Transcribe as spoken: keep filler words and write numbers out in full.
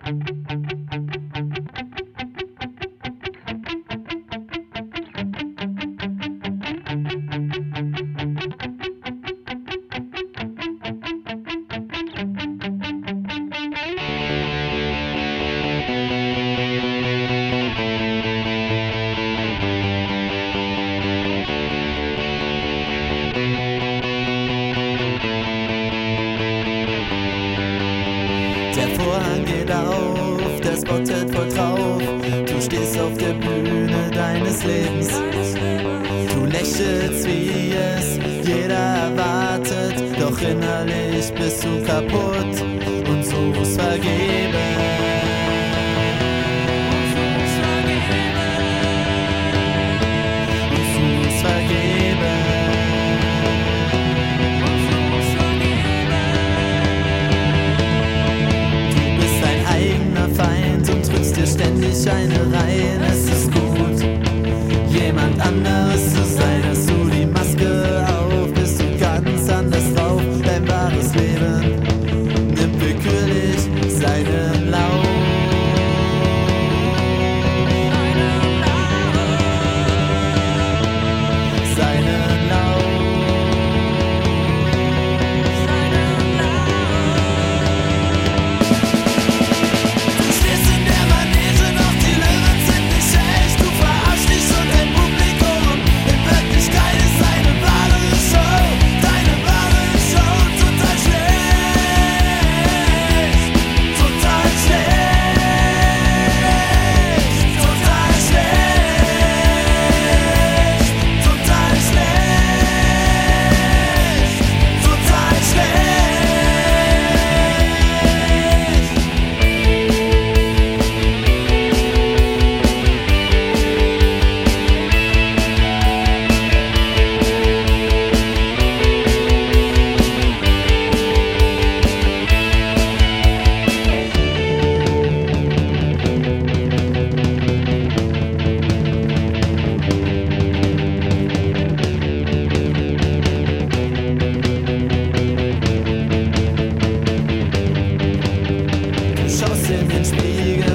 Der Vorhang geht auf, der Spot hält voll drauf. Du stehst auf der Bühne deines Lebens. Du lächelst, wie es jeder erwartet, doch innerlich bist du kaputt und suchst vergebens. Und suchst vergebens. Feind und drückst dir ständig eine rein. Es ist gut, jemand anderes zu sein. Hast du die Maske auf, bist du ganz anders drauf. Dein wahres Leben nimmt willkürlich seinen Lauf. Seinen Lauf. In den Spiegel